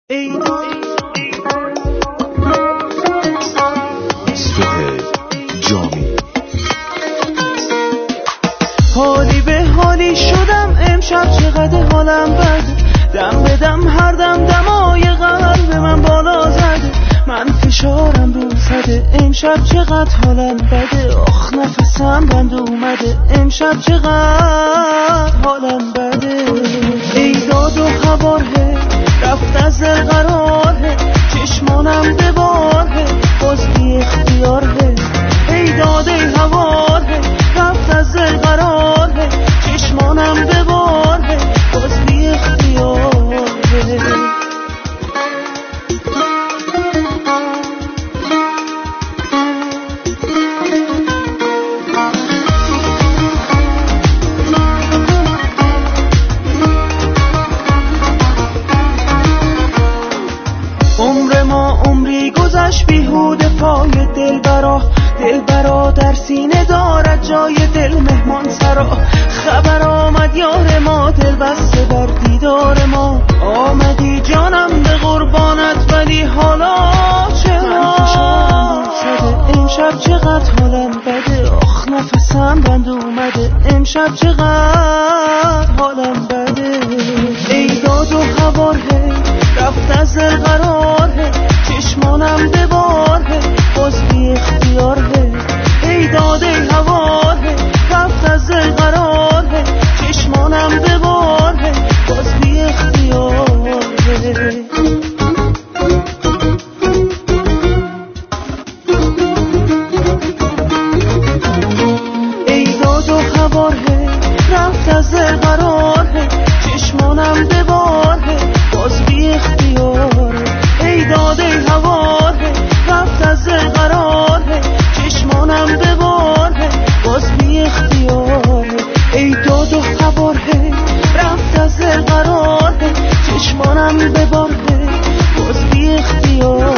حالی به حالی شدم امشب، چقدر حالم بده، دم به دم هر دم دمای قلب من بالا زده، من فشارم رو زده امشب، چقدر حالم بده، آخ نفسم بند اومده امشب، چقدر حالم بده. ای داد و هواره رفت از دل قراره، چشمانم بباره باز بی اختیاره. ای داد ای هواره رفت از دل قراره، چشمانم بباره باز بی اختیاره. عمر ما عمری گذشت بیهوده پای دلبرا در سینه دارد جای دل مهمان سرا. خبر آمد یار ما دل بسته بر دیدار ما، آمدی جانم به قربانت ولی حالا چرا؟ امشب چقدر حالم بده، آخ نفسم بند اومده امشب، چقدر حالم بده. ای داد و هواره رفت از دل قراره، چشمانم بباره باز بی اختیاره. ای داد ای هواره رفت از دل قراره، چشمانم بباره باز بی اختیاره. ای داد و هواره رفت از دل قراره، چشمانم بباره باز بی اختیاره. ای داد ای هواره رفت از دل قراره، چشمانم بباره باز بی اختیاره. ای داد و هواره رفت از دل قراره، چشمانم بباره باز بی اختیاره.